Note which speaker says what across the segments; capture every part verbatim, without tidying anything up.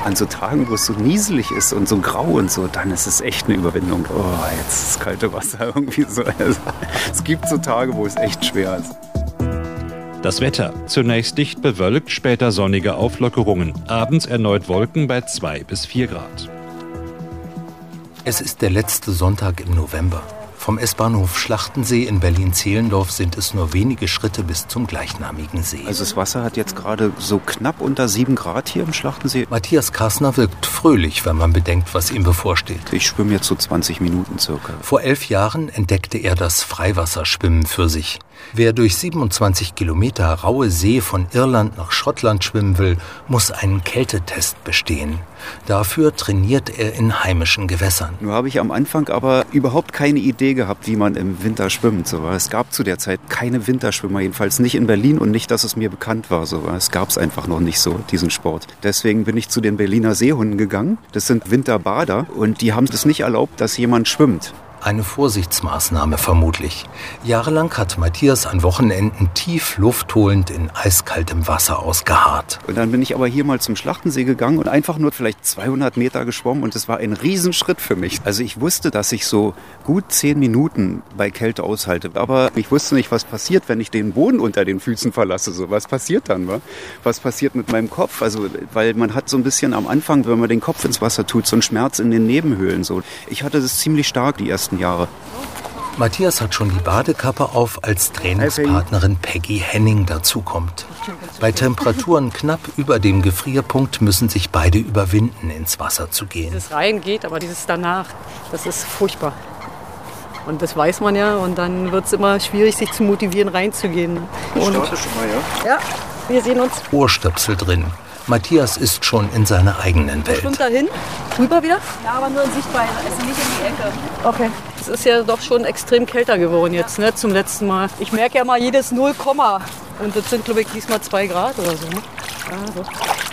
Speaker 1: An so Tagen, wo es so nieselig ist und so grau und so, dann ist es echt eine Überwindung. Oh, jetzt ist das kalte Wasser irgendwie so. Also, es gibt so Tage, wo es echt schwer ist.
Speaker 2: Das Wetter. Zunächst dicht bewölkt, später sonnige Auflockerungen. Abends erneut Wolken bei zwei bis vier Grad.
Speaker 3: Es ist der letzte Sonntag im November. Vom S-Bahnhof Schlachtensee in Berlin-Zehlendorf sind es nur wenige Schritte bis zum gleichnamigen See.
Speaker 1: Also das Wasser hat jetzt gerade so knapp unter sieben Grad hier im Schlachtensee.
Speaker 3: Matthias Karsner wirkt fröhlich, wenn man bedenkt, was ihm bevorsteht.
Speaker 1: Ich schwimme jetzt so zwanzig Minuten circa.
Speaker 3: Vor elf Jahren entdeckte er das Freiwasserschwimmen für sich. Wer durch siebenundzwanzig Kilometer raue See von Irland nach Schottland schwimmen will, muss einen Kältetest bestehen. Dafür trainiert er in heimischen Gewässern.
Speaker 1: Nur habe ich am Anfang aber überhaupt keine Idee gehabt, wie man im Winter schwimmt. So. Es gab zu der Zeit keine Winterschwimmer, jedenfalls nicht in Berlin und nicht, dass es mir bekannt war. So. Es gab es einfach noch nicht so, diesen Sport. Deswegen bin ich zu den Berliner Seehunden gegangen. Das sind Winterbader und die haben es nicht erlaubt, dass jemand schwimmt.
Speaker 3: Eine Vorsichtsmaßnahme vermutlich. Jahrelang hat Matthias an Wochenenden tief luftholend in eiskaltem Wasser ausgeharrt.
Speaker 1: Und dann bin ich aber hier mal zum Schlachtensee gegangen und einfach nur vielleicht zweihundert Meter geschwommen und es war ein Riesenschritt für mich. Also ich wusste, dass ich so gut zehn Minuten bei Kälte aushalte, aber ich wusste nicht, was passiert, wenn ich den Boden unter den Füßen verlasse. So, was passiert dann? Wa? Was passiert mit meinem Kopf? Also, weil man hat so ein bisschen am Anfang, wenn man den Kopf ins Wasser tut, so einen Schmerz in den Nebenhöhlen. So. Ich hatte das ziemlich stark die ersten Jahre.
Speaker 3: Matthias hat schon die Badekappe auf, als Trainingspartnerin Peggy Henning dazukommt. Bei Temperaturen knapp über dem Gefrierpunkt müssen sich beide überwinden, ins Wasser zu gehen.
Speaker 4: Dieses Rein geht, aber dieses danach, das ist furchtbar. Und das weiß man ja und dann wird es immer schwierig, sich zu motivieren, reinzugehen.
Speaker 1: Ich starte schon mal, ja?
Speaker 4: Ja, wir sehen uns.
Speaker 3: Ohrstöpsel drin. Matthias ist schon in seiner eigenen Welt.
Speaker 4: Schwimmt dahin, rüber wieder?
Speaker 5: Ja, aber nur in Sichtweite, also nicht in die Ecke.
Speaker 4: Okay. Es ist ja doch schon extrem kälter geworden jetzt, ne, zum letzten Mal. Ich merke ja mal jedes null, und das sind, glaube ich, diesmal zwei Grad oder so. Ne? Also.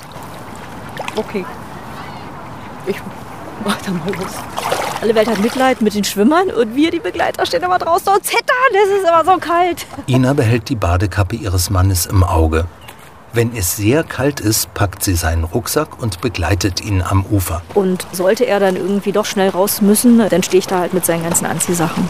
Speaker 4: Okay. Ich mach da mal los.
Speaker 5: Alle Welt hat Mitleid mit den Schwimmern und wir, die Begleiter, stehen aber draußen und zittern. Es ist immer so kalt.
Speaker 3: Ina behält die Badekappe ihres Mannes im Auge. Wenn es sehr kalt ist, packt sie seinen Rucksack und begleitet ihn am Ufer.
Speaker 5: Und sollte er dann irgendwie doch schnell raus müssen, dann stehe ich da halt mit seinen ganzen Anziehsachen.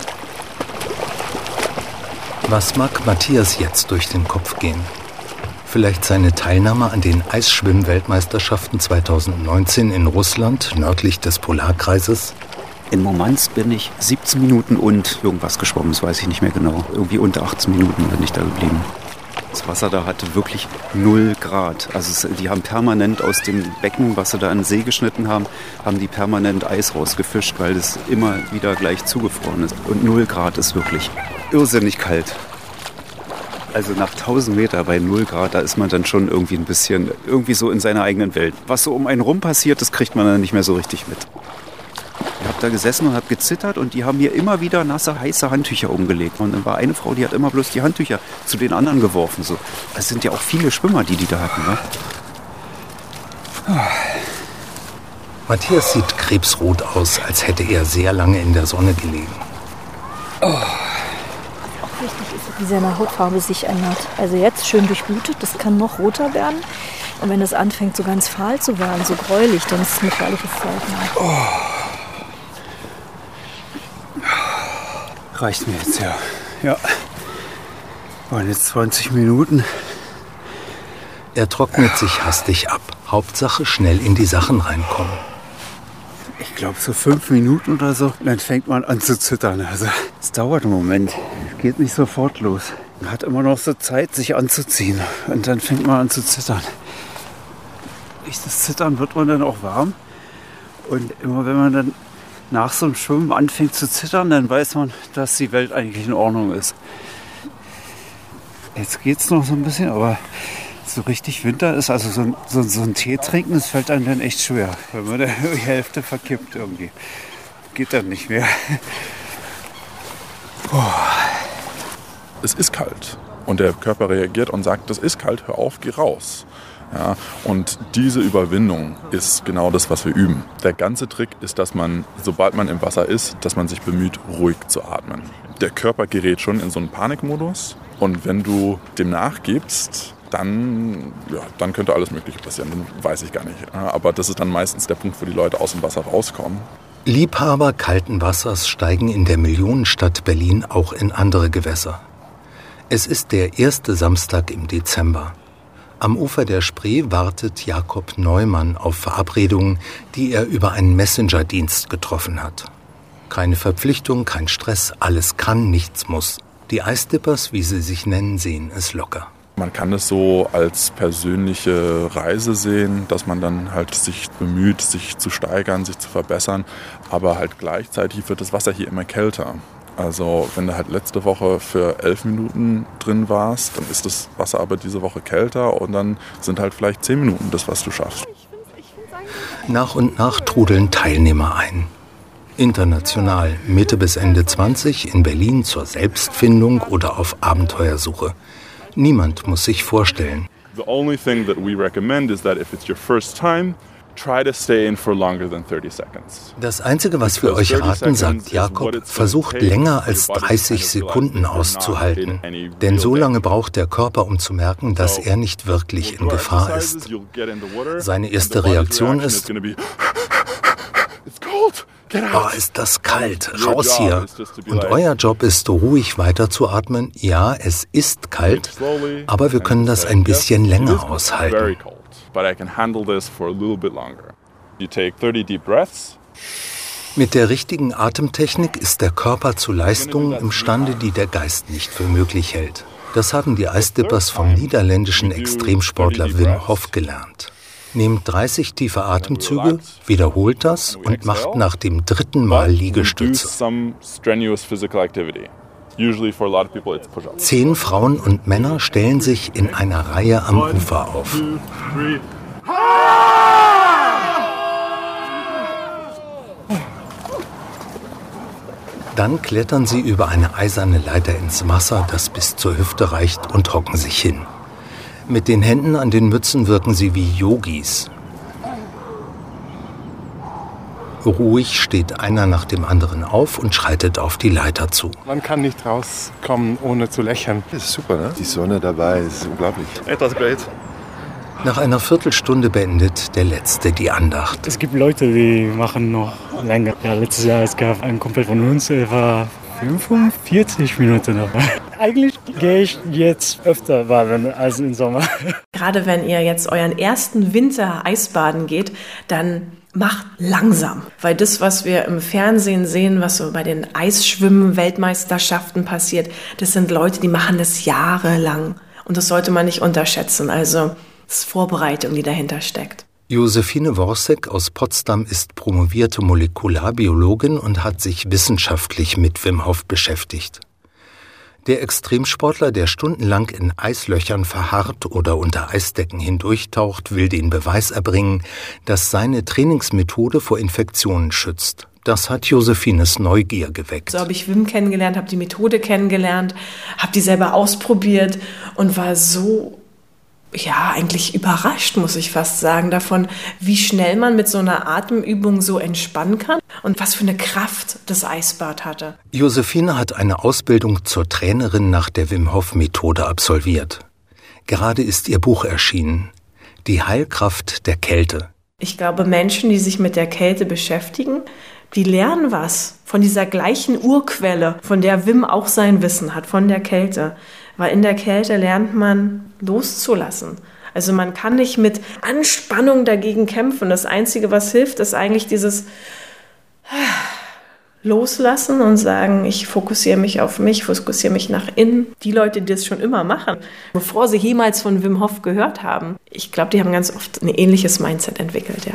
Speaker 3: Was mag Matthias jetzt durch den Kopf gehen? Vielleicht seine Teilnahme an den Eisschwimm-Weltmeisterschaften zweitausendneunzehn in Russland, nördlich des Polarkreises?
Speaker 1: In Murmansk bin ich siebzehn Minuten und irgendwas geschwommen, das weiß ich nicht mehr genau. Irgendwie unter achtzehn Minuten bin ich da geblieben. Das Wasser da hatte wirklich null Grad. Also es, die haben permanent aus dem Becken, was sie da in den See geschnitten haben, haben die permanent Eis rausgefischt, weil es immer wieder gleich zugefroren ist. Und null Grad ist wirklich irrsinnig kalt. Also nach tausend Meter bei null Grad, da ist man dann schon irgendwie ein bisschen irgendwie so in seiner eigenen Welt. Was so um einen rum passiert, das kriegt man dann nicht mehr so richtig mit. Ich habe da gesessen und habe gezittert und die haben mir immer wieder nasse, heiße Handtücher umgelegt. Und dann war eine Frau, die hat immer bloß die Handtücher zu den anderen geworfen. So. Es sind ja auch viele Schwimmer, die die da hatten. Ne?
Speaker 3: Matthias sieht krebsrot aus, als hätte er sehr lange in der Sonne gelegen.
Speaker 5: Oh. Auch wichtig ist, wie seine Hautfarbe sich ändert. Also jetzt schön durchblutet, das kann noch roter werden. Und wenn es anfängt, so ganz fahl zu werden, so gräulich, dann ist es ein gefährliches Zeichen.
Speaker 1: Oh. Reicht mir jetzt, ja. Ja. Waren jetzt zwanzig Minuten.
Speaker 3: Er trocknet sich hastig ab. Hauptsache schnell in die Sachen reinkommen.
Speaker 1: Ich glaube so fünf Minuten oder so, dann fängt man an zu zittern. Also es dauert einen Moment. Es geht nicht sofort los. Man hat immer noch so Zeit, sich anzuziehen. Und dann fängt man an zu zittern. Durch das Zittern wird man dann auch warm. Und immer wenn man dann nach so einem Schwimmen anfängt zu zittern, dann weiß man, dass die Welt eigentlich in Ordnung ist. Jetzt geht es noch so ein bisschen, aber so richtig Winter ist, also so, so, so ein Tee trinken, das fällt einem dann echt schwer. Wenn man die Hälfte verkippt irgendwie. Geht dann nicht mehr.
Speaker 6: Oh. Es ist kalt und der Körper reagiert und sagt, das ist kalt, hör auf, geh raus. Ja, und diese Überwindung ist genau das, was wir üben. Der ganze Trick ist, dass man, sobald man im Wasser ist, dass man sich bemüht, ruhig zu atmen. Der Körper gerät schon in so einen Panikmodus und wenn du dem nachgibst, dann, ja, dann könnte alles Mögliche passieren. Dann weiß ich gar nicht. Aber das ist dann meistens der Punkt, wo die Leute aus dem Wasser rauskommen.
Speaker 3: Liebhaber kalten Wassers steigen in der Millionenstadt Berlin auch in andere Gewässer. Es ist der erste Samstag im Dezember. Am Ufer der Spree wartet Jakob Neumann auf Verabredungen, die er über einen Messenger-Dienst getroffen hat. Keine Verpflichtung, kein Stress, alles kann, nichts muss. Die Eisdippers, wie sie sich nennen, sehen es locker.
Speaker 6: Man kann es so als persönliche Reise sehen, dass man dann halt sich bemüht, sich zu steigern, sich zu verbessern. Aber halt gleichzeitig wird das Wasser hier immer kälter. Also wenn du halt letzte Woche für elf Minuten drin warst, dann ist das Wasser aber diese Woche kälter und dann sind halt vielleicht zehn Minuten das, was du schaffst.
Speaker 3: Nach und nach trudeln Teilnehmer ein. International, Mitte bis Ende zwanzig, in Berlin zur Selbstfindung oder auf Abenteuersuche. Niemand muss sich vorstellen.
Speaker 6: The only thing that we recommend is that if it's your first time, try to stay in for longer than thirty seconds.
Speaker 3: Das Einzige, was wir euch raten, sagt Jakob, versucht länger als dreißig Sekunden auszuhalten. Denn so lange braucht der Körper, um zu merken, dass er nicht wirklich in Gefahr ist. Seine erste Reaktion ist: Oh, ist das kalt, raus hier. Und euer Job ist, ruhig weiterzuatmen. Ja, es ist kalt, aber wir können das ein bisschen länger aushalten. Mit der richtigen Atemtechnik ist der Körper zu Leistungen imstande, die der Geist nicht für möglich hält. Das haben die Eisdippers vom niederländischen Extremsportler Wim Hof gelernt. Nehmt dreißig tiefe Atemzüge, wiederholt das und macht nach dem dritten Mal Liegestütze. Zehn Frauen und Männer stellen sich in einer Reihe am Ufer auf. Dann klettern sie über eine eiserne Leiter ins Wasser, das bis zur Hüfte reicht, und hocken sich hin. Mit den Händen an den Mützen wirken sie wie Yogis. Ruhig steht einer nach dem anderen auf und schreitet auf die Leiter zu.
Speaker 7: Man kann nicht rauskommen, ohne zu lächeln.
Speaker 8: Das ist super, ne? Die Sonne dabei, das ist unglaublich.
Speaker 7: Etwas great.
Speaker 3: Nach einer Viertelstunde beendet der Letzte die Andacht.
Speaker 9: Es gibt Leute, die machen noch länger. Ja, letztes Jahr es gab einen Kumpel von uns, der war fünfundvierzig Minuten dabei. Eigentlich gehe ich jetzt öfter baden als im Sommer.
Speaker 10: Gerade wenn ihr jetzt euren ersten Winter Eisbaden geht, dann macht langsam. Weil das, was wir im Fernsehen sehen, was so bei den Eisschwimmen-Weltmeisterschaften passiert, das sind Leute, die machen das jahrelang. Und das sollte man nicht unterschätzen. Also es ist Vorbereitung, die dahinter steckt.
Speaker 3: Josephine Worsek aus Potsdam ist promovierte Molekularbiologin und hat sich wissenschaftlich mit Wim Hof beschäftigt. Der Extremsportler, der stundenlang in Eislöchern verharrt oder unter Eisdecken hindurchtaucht, will den Beweis erbringen, dass seine Trainingsmethode vor Infektionen schützt. Das hat Josephines Neugier geweckt.
Speaker 10: So habe ich Wim kennengelernt, habe die Methode kennengelernt, habe die selber ausprobiert und war so, ja, eigentlich überrascht, muss ich fast sagen, davon, wie schnell man mit so einer Atemübung so entspannen kann und was für eine Kraft das Eisbad hatte.
Speaker 3: Josephine hat eine Ausbildung zur Trainerin nach der Wim Hof Methode absolviert. Gerade ist ihr Buch erschienen, Die Heilkraft der Kälte.
Speaker 10: Ich glaube, Menschen, die sich mit der Kälte beschäftigen, die lernen was von dieser gleichen Urquelle, von der Wim auch sein Wissen hat, von der Kälte. Weil in der Kälte lernt man loszulassen. Also man kann nicht mit Anspannung dagegen kämpfen. Das Einzige, was hilft, ist eigentlich dieses Loslassen und sagen, ich fokussiere mich auf mich, fokussiere mich nach innen. Die Leute, die das schon immer machen, bevor sie jemals von Wim Hof gehört haben, ich glaube, die haben ganz oft ein ähnliches Mindset entwickelt, ja.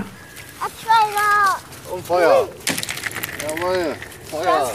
Speaker 8: Und Feuer. Jawohl, Feuer.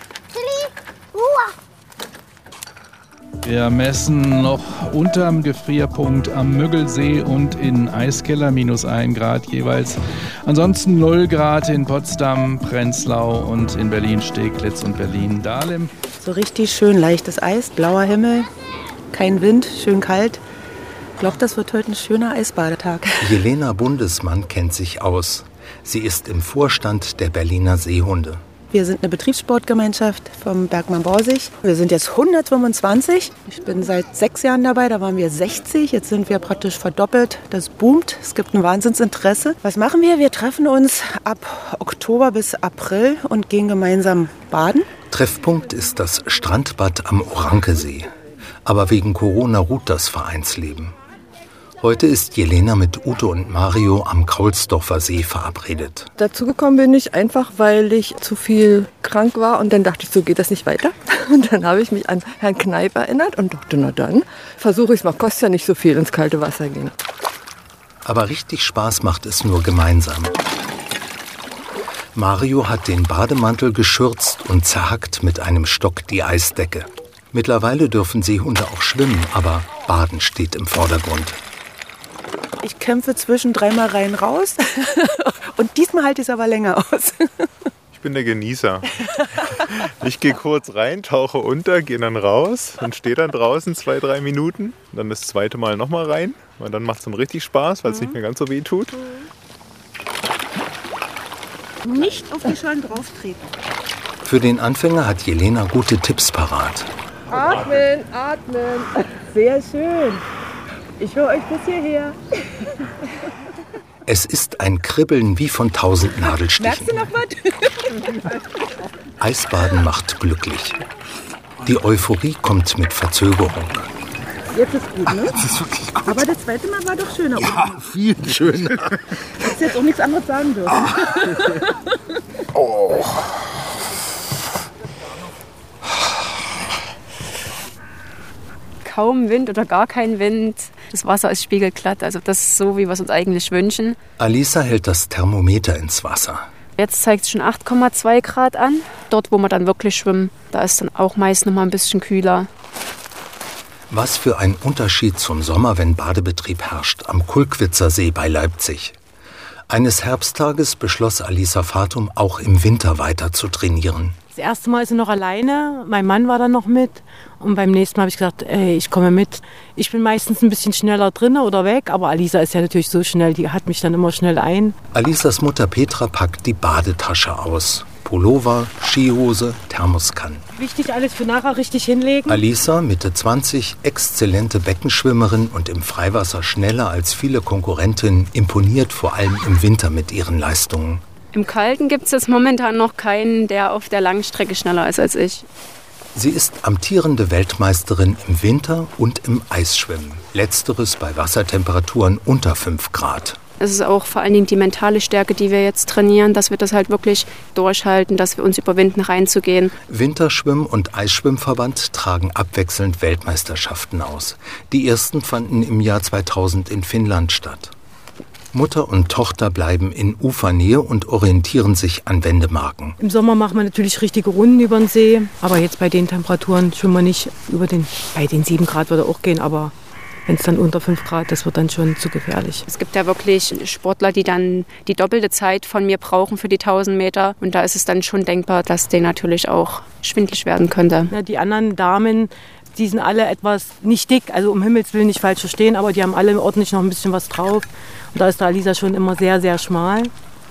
Speaker 11: Wir messen noch unterm Gefrierpunkt am Müggelsee und in Eiskeller minus ein Grad jeweils. Ansonsten null Grad in Potsdam, Prenzlau und in Berlin-Steglitz und Berlin-Dahlem.
Speaker 12: So richtig schön leichtes Eis, blauer Himmel, kein Wind, schön kalt. Ich glaube, das wird heute ein schöner Eisbadetag.
Speaker 3: Jelena Bundesmann kennt sich aus. Sie ist im Vorstand der Berliner Seehunde.
Speaker 12: Wir sind eine Betriebssportgemeinschaft vom Bergmann Borsig. Wir sind jetzt hundertfünfundzwanzig. Ich bin seit sechs Jahren dabei, da waren wir sechzig. Jetzt sind wir praktisch verdoppelt. Das boomt. Es gibt ein Wahnsinnsinteresse. Was machen wir? Wir treffen uns ab Oktober bis April und gehen gemeinsam baden.
Speaker 3: Treffpunkt ist das Strandbad am Orankesee. Aber wegen Corona ruht das Vereinsleben. Heute ist Jelena mit Ute und Mario am Kaulsdorfer See verabredet.
Speaker 13: Dazu gekommen bin ich einfach, weil ich zu viel krank war und dann dachte ich, so geht das nicht weiter. Und dann habe ich mich an Herrn Kneip erinnert und dachte, na dann versuche ich es mal, kostet ja nicht so viel, ins kalte Wasser gehen.
Speaker 3: Aber richtig Spaß macht es nur gemeinsam. Mario hat den Bademantel geschürzt und zerhackt mit einem Stock die Eisdecke. Mittlerweile dürfen Seehunde auch schwimmen, aber Baden steht im Vordergrund.
Speaker 12: Ich kämpfe zwischen dreimal rein raus und diesmal halte ich es aber länger aus.
Speaker 14: Ich bin der Genießer. Ich gehe kurz rein, tauche unter, gehe dann raus und stehe dann draußen zwei, drei Minuten. Dann das zweite Mal nochmal rein, weil dann macht es dann richtig Spaß, weil es mhm. nicht mehr ganz so weh tut.
Speaker 12: Nicht auf die Schollen drauf treten.
Speaker 3: Für den Anfänger hat Jelena gute Tipps parat.
Speaker 13: Atmen, atmen. Sehr schön. Ich höre euch bis hierher.
Speaker 3: Es ist ein Kribbeln wie von tausend Nadelstichen.
Speaker 12: Merkst du noch was?
Speaker 3: Eisbaden macht glücklich. Die Euphorie kommt mit Verzögerung.
Speaker 12: Jetzt ist gut, ne?
Speaker 3: Das ist wirklich gut.
Speaker 12: Aber das zweite Mal war doch schöner.
Speaker 3: Ja, viel schöner.
Speaker 12: Hättest jetzt auch nichts anderes sagen dürfen.
Speaker 3: Oh.
Speaker 15: Kaum Wind oder gar kein Wind. Das Wasser ist spiegelglatt. Also das ist so, wie wir es uns eigentlich wünschen.
Speaker 3: Alisa hält das Thermometer ins Wasser.
Speaker 15: Jetzt zeigt es schon acht Komma zwei Grad an. Dort, wo wir dann wirklich schwimmen, da ist dann auch meist noch mal ein bisschen kühler.
Speaker 3: Was für ein Unterschied zum Sommer, wenn Badebetrieb herrscht, am Kulkwitzer See bei Leipzig. Eines Herbsttages beschloss Alisa Fatum, auch im Winter weiter zu trainieren.
Speaker 16: Das erste Mal ist sie noch alleine, mein Mann war dann noch mit. Und beim nächsten Mal habe ich gesagt, ey, ich komme mit. Ich bin meistens ein bisschen schneller drin oder weg, aber Alisa ist ja natürlich so schnell, die hat mich dann immer schnell ein.
Speaker 3: Alisas Mutter Petra packt die Badetasche aus. Pullover, Skihose, Thermoskanne.
Speaker 16: Wichtig, alles für nachher richtig hinlegen.
Speaker 3: Alisa, Mitte zwanzig, exzellente Beckenschwimmerin und im Freiwasser schneller als viele Konkurrentinnen, imponiert vor allem im Winter mit ihren Leistungen.
Speaker 15: Im Kalten gibt es jetzt momentan noch keinen, der auf der Langstrecke schneller ist als ich.
Speaker 3: Sie ist amtierende Weltmeisterin im Winter und im Eisschwimmen. Letzteres bei Wassertemperaturen unter fünf Grad.
Speaker 15: Es ist auch vor allen Dingen die mentale Stärke, die wir jetzt trainieren, dass wir das halt wirklich durchhalten, dass wir uns überwinden, reinzugehen.
Speaker 3: Winterschwimm- und Eisschwimmverband tragen abwechselnd Weltmeisterschaften aus. Die ersten fanden im Jahr zweitausend in Finnland statt. Mutter und Tochter bleiben in Ufernähe und orientieren sich an Wendemarken.
Speaker 16: Im Sommer machen wir natürlich richtige Runden über den See. Aber jetzt bei den Temperaturen schwimmen wir nicht über den, bei den sieben Grad würde auch gehen, aber wenn es dann unter fünf Grad, das wird dann schon zu gefährlich.
Speaker 15: Es gibt ja wirklich Sportler, die dann die doppelte Zeit von mir brauchen für die tausend Meter. Und da ist es dann schon denkbar, dass denen natürlich auch schwindelig werden könnte.
Speaker 16: Ja, die anderen Damen, die sind alle etwas nicht dick, also um Himmels Willen nicht falsch verstehen, aber die haben alle ordentlich noch ein bisschen was drauf. Und da ist der Alisa schon immer sehr, sehr schmal.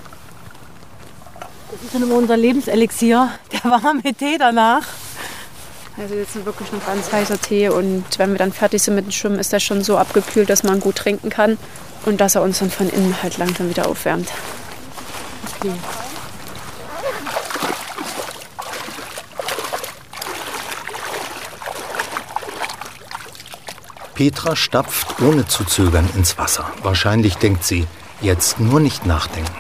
Speaker 16: Das ist dann immer unser Lebenselixier, der warme Tee danach.
Speaker 15: Also jetzt ist wirklich noch ganz heißer Tee und wenn wir dann fertig sind mit dem Schwimmen, ist der schon so abgekühlt, dass man gut trinken kann und dass er uns dann von innen halt langsam wieder aufwärmt.
Speaker 16: Okay.
Speaker 3: Petra stapft ohne zu zögern ins Wasser. Wahrscheinlich denkt sie, jetzt nur nicht nachdenken.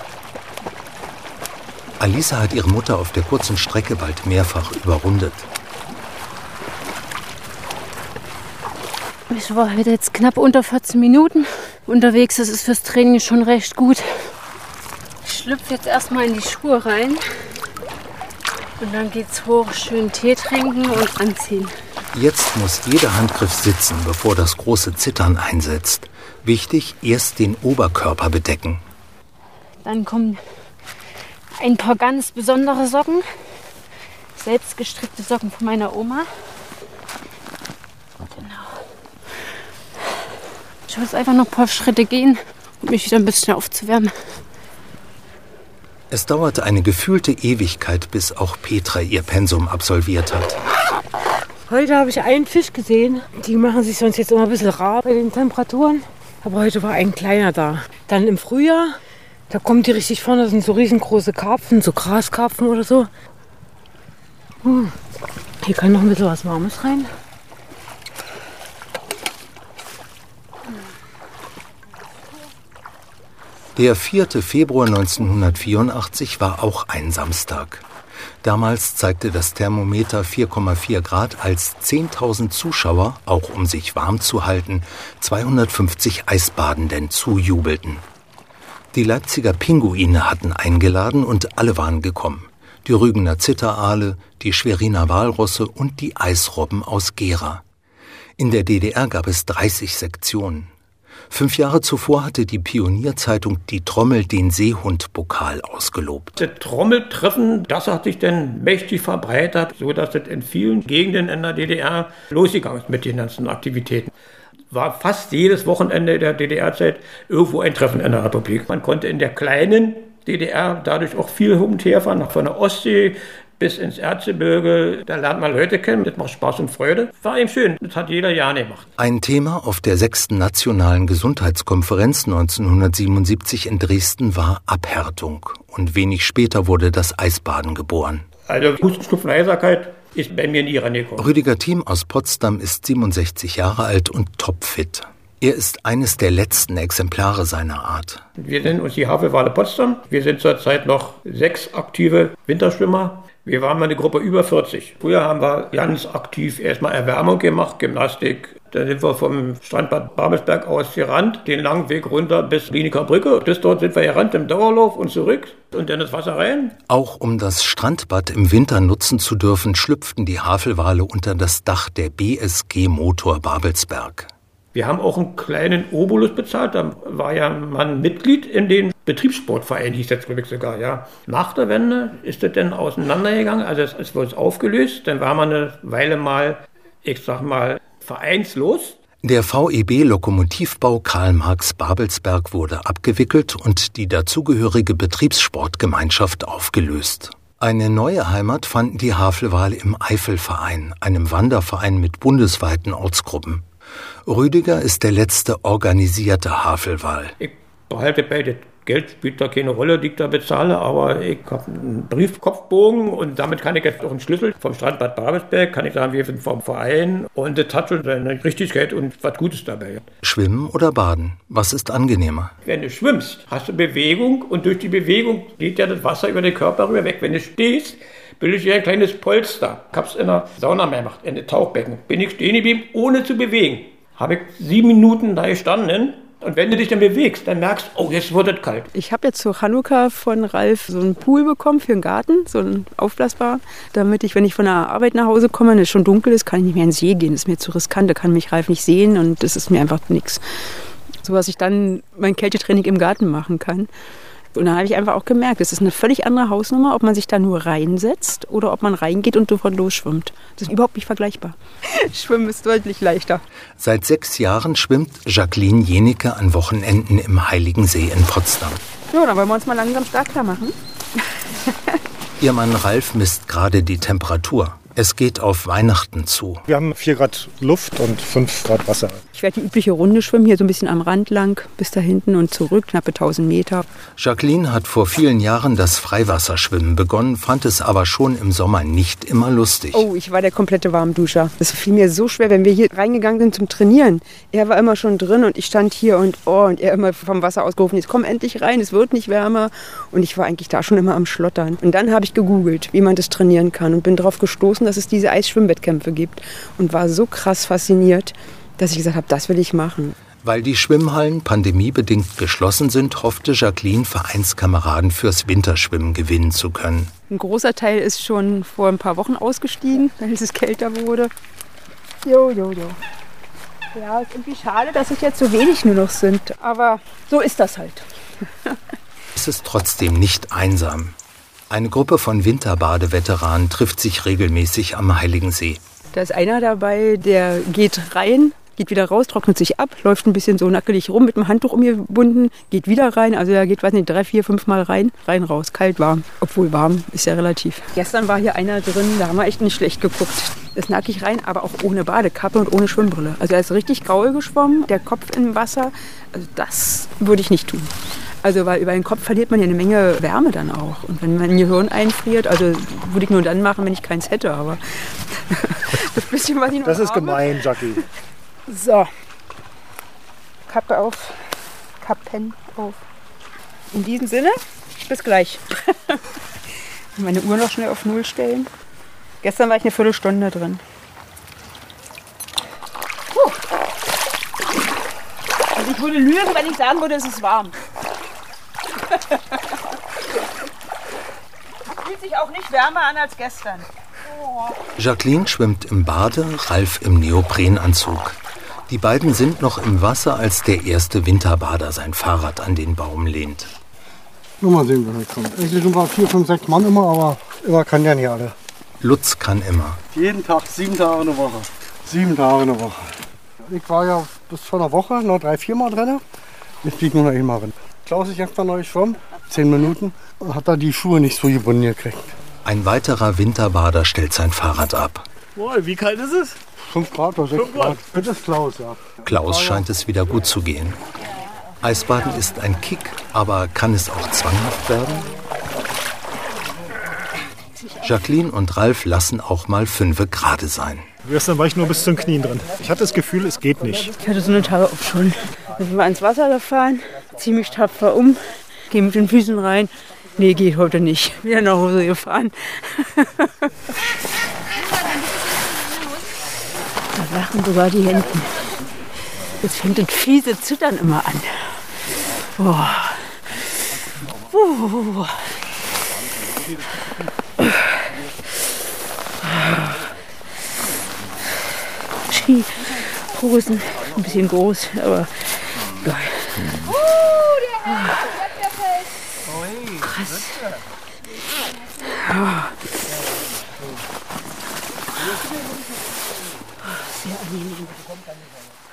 Speaker 3: Alisa hat ihre Mutter auf der kurzen Strecke bald mehrfach überrundet.
Speaker 15: Ich war heute jetzt knapp unter vierzehn Minuten unterwegs. Das ist fürs Training schon recht gut. Ich schlüpfe jetzt erstmal in die Schuhe rein. Und dann geht's hoch, schön Tee trinken und anziehen.
Speaker 3: Jetzt muss jeder Handgriff sitzen, bevor das große Zittern einsetzt. Wichtig, erst den Oberkörper bedecken.
Speaker 15: Dann kommen ein paar ganz besondere Socken. Selbst gestrickte Socken von meiner Oma. Genau. Ich muss einfach noch ein paar Schritte gehen, um mich wieder ein bisschen aufzuwärmen.
Speaker 3: Es dauerte eine gefühlte Ewigkeit, bis auch Petra ihr Pensum absolviert hat.
Speaker 16: Heute habe ich einen Fisch gesehen. Die machen sich sonst jetzt immer ein bisschen rar bei den Temperaturen. Aber heute war ein kleiner da. Dann im Frühjahr, da kommen die richtig vorne. Das sind so riesengroße Karpfen, so Graskarpfen oder so. Hm. Hier kann noch ein bisschen was Warmes rein.
Speaker 3: Der vierte Februar neunzehnhundertvierundachtzig war auch ein Samstag. Damals zeigte das Thermometer vier Komma vier Grad, als zehntausend Zuschauer, auch um sich warm zu halten, zweihundertfünfzig Eisbadenden zujubelten. Die Leipziger Pinguine hatten eingeladen und alle waren gekommen. Die Rügener Zitteraale, die Schweriner Walrosse und die Eisrobben aus Gera. In der D D R gab es dreißig Sektionen. Fünf Jahre zuvor hatte die Pionierzeitung Die Trommel den Seehundpokal ausgelobt.
Speaker 17: Das Trommeltreffen, das hat sich dann mächtig verbreitert, sodass es in vielen Gegenden in der D D R losgegangen ist mit den ganzen Aktivitäten. War fast jedes Wochenende der D D R-Zeit irgendwo ein Treffen in der Republik. Man konnte in der kleinen D D R dadurch auch viel hin und her fahren, von der Ostsee bis ins Erzgebirge. Da lernt man Leute kennen, das macht Spaß und Freude. War eben schön, das hat jeder Jahr gemacht.
Speaker 3: Ein Thema auf der sechsten Nationalen Gesundheitskonferenz neunzehnhundertsiebenundsiebzig in Dresden war Abhärtung. Und wenig später wurde das Eisbaden geboren.
Speaker 17: Also Hustenschnupfen, Heiserkeit ist bei mir nie rangekommen.
Speaker 3: Rüdiger Thiem aus Potsdam ist siebenundsechzig Jahre alt und topfit. Er ist eines der letzten Exemplare seiner Art.
Speaker 17: Wir nennen uns die Havelwale Potsdam. Wir sind zurzeit noch sechs aktive Winterschwimmer. Wir waren mal eine Gruppe über vierzig. Früher haben wir ganz aktiv erstmal Erwärmung gemacht, Gymnastik. Dann sind wir vom Strandbad Babelsberg aus gerannt, den langen Weg runter bis Kliniker Brücke. Bis dort sind wir gerannt im Dauerlauf und zurück und dann das Wasser rein.
Speaker 3: Auch um das Strandbad im Winter nutzen zu dürfen, schlüpften die Havelwale unter das Dach der B S G Motor Babelsberg.
Speaker 17: Wir haben auch einen kleinen Obolus bezahlt, da war ja man Mitglied in den Betriebssportverein, hieß das glaube ich sogar, ja. Nach der Wende ist das dann auseinandergegangen, also es, es wurde aufgelöst, dann war man eine Weile mal, ich sag mal, vereinslos.
Speaker 3: Der V E B-Lokomotivbau Karl-Marx-Babelsberg wurde abgewickelt und die dazugehörige Betriebssportgemeinschaft aufgelöst. Eine neue Heimat fanden die Havelwale im Eifelverein, einem Wanderverein mit bundesweiten Ortsgruppen. Rüdiger ist der letzte organisierte Havelwal.
Speaker 17: Ich behalte bei das Geld, spielt da keine Rolle, die ich da bezahle, aber ich habe einen Briefkopfbogen und damit kann ich jetzt auch einen Schlüssel vom Strandbad Babelsberg, kann ich sagen, wir sind vom Verein und das hat schon seine Richtigkeit und was Gutes dabei.
Speaker 3: Schwimmen oder Baden? Was ist angenehmer?
Speaker 17: Wenn du schwimmst, hast du Bewegung und durch die Bewegung geht ja das Wasser über den Körper rüber weg. Wenn du stehst, bildet sich ein kleines Polster. Ich habe es in der Sauna mehr gemacht, in der Tauchbecken. Bin ich stehen geblieben, ohne zu bewegen. Habe ich sieben Minuten da gestanden. Und wenn du dich dann bewegst, dann merkst du, oh, jetzt wird es kalt.
Speaker 12: Ich habe jetzt zu Chanukka von Ralf so einen Pool bekommen für den Garten, so einen aufblasbaren, damit ich, wenn ich von der Arbeit nach Hause komme und es schon dunkel ist, kann ich nicht mehr ins See gehen. Das ist mir zu riskant, da kann mich Ralf nicht sehen und das ist mir einfach nichts. So dass ich dann mein Kältetraining im Garten machen kann. Und dann habe ich einfach auch gemerkt, es ist eine völlig andere Hausnummer, ob man sich da nur reinsetzt oder ob man reingeht und sofort losschwimmt. Das ist überhaupt nicht vergleichbar. Schwimmen ist deutlich leichter.
Speaker 3: Seit sechs Jahren schwimmt Jacqueline Jenicke an Wochenenden im Heiligensee in Potsdam.
Speaker 12: So, dann wollen wir uns mal langsam startklar machen.
Speaker 3: Ihr Mann Ralf misst gerade die Temperatur. Es geht auf Weihnachten zu.
Speaker 18: Wir haben vier Grad Luft und fünf Grad Wasser.
Speaker 12: Ich werde die übliche Runde schwimmen, hier so ein bisschen am Rand lang, bis da hinten und zurück, knappe tausend Meter.
Speaker 3: Jacqueline hat vor vielen Jahren das Freiwasserschwimmen begonnen, fand es aber schon im Sommer nicht immer lustig.
Speaker 12: Oh, ich war der komplette Warmduscher. Das fiel mir so schwer, wenn wir hier reingegangen sind zum Trainieren. Er war immer schon drin und ich stand hier und oh, und er immer vom Wasser ausgerufen, jetzt komm endlich rein, es wird nicht wärmer. Und ich war eigentlich da schon immer am Schlottern. Und dann habe ich gegoogelt, wie man das trainieren kann und bin darauf gestoßen, dass es diese Eisschwimmwettkämpfe gibt und war so krass fasziniert, dass ich gesagt habe, das will ich machen.
Speaker 3: Weil die Schwimmhallen pandemiebedingt geschlossen sind, hoffte Jacqueline, Vereinskameraden fürs Winterschwimmen gewinnen zu können.
Speaker 12: Ein großer Teil ist schon vor ein paar Wochen ausgestiegen, weil es kälter wurde. Jo, jo, jo. Ja, ist irgendwie schade, dass es jetzt so wenig nur noch sind, aber so ist das halt.
Speaker 3: Es ist trotzdem nicht einsam. Eine Gruppe von Winterbadeveteranen trifft sich regelmäßig am Heiligensee.
Speaker 12: Da ist einer dabei, der geht rein geht wieder raus, trocknet sich ab, läuft ein bisschen so nackelig rum mit dem Handtuch umgebunden, geht wieder rein. Also er geht, weiß nicht, drei, vier, fünf Mal rein, rein, raus, kalt, warm. Obwohl warm ist ja relativ. Gestern war hier einer drin, da haben wir echt nicht schlecht geguckt. Ist nackig rein, aber auch ohne Badekappe und ohne Schwimmbrille. Also er ist richtig graul geschwommen, der Kopf im Wasser. Also das würde ich nicht tun. Also weil über den Kopf verliert man ja eine Menge Wärme dann auch. Und wenn mein Gehirn einfriert, also würde ich nur dann machen, wenn ich keins hätte. Aber das bisschen, was ich noch
Speaker 18: Das ist
Speaker 12: habe.
Speaker 18: gemein, Jackie.
Speaker 12: So. Kappe auf. Kappen auf. In diesem Sinne, bis gleich. Meine Uhr noch schnell auf Null stellen. Gestern war ich eine Viertelstunde drin. Puh. Also ich würde lügen, wenn ich sagen würde, es ist warm. Fühlt sich auch nicht wärmer an als gestern. Oh.
Speaker 3: Jacqueline schwimmt im Bade, Ralf im Neoprenanzug. Die beiden sind noch im Wasser, als der erste Winterbader sein Fahrrad an den Baum lehnt.
Speaker 18: Nur mal sehen, wer heute kommt. Eigentlich sind wir vier, fünf, sechs Mann immer, aber immer kann ja nicht alle.
Speaker 3: Lutz kann immer.
Speaker 18: Jeden Tag, sieben Tage in der Woche. Sieben Tage in der Woche. Ich war ja bis vor einer Woche noch drei, vier Mal drin. Jetzt bin ich nur noch einmal drin. Klaus ist jetzt neu schwimmen, zehn Minuten, und hat da die Schuhe nicht so gebunden gekriegt.
Speaker 3: Ein weiterer Winterbader stellt sein Fahrrad ab.
Speaker 18: Boah, wie kalt ist es? fünf Grad oder sechs Grad. Das ist Klaus, ja.
Speaker 3: Klaus scheint es wieder gut zu gehen. Eisbaden ist ein Kick, aber kann es auch zwanghaft werden? Jacqueline und Ralf lassen auch mal fünfe gerade sein.
Speaker 18: Gestern war ich nur bis zu den Knien drin. Ich hatte das Gefühl, es geht nicht.
Speaker 12: Ich hatte so eine Tage auch schon. Ich bin mal ins Wasser gefahren, ziemlich tapfer um, gehe mit den Füßen rein. Nee, geht heute nicht. Wieder nach Hause gefahren. Da lachen sogar die Händen. Jetzt fängt das fiese Zittern immer an. Boah. Uh. Skihosen, ein bisschen groß, aber geil. Krass. Sehr angenehm.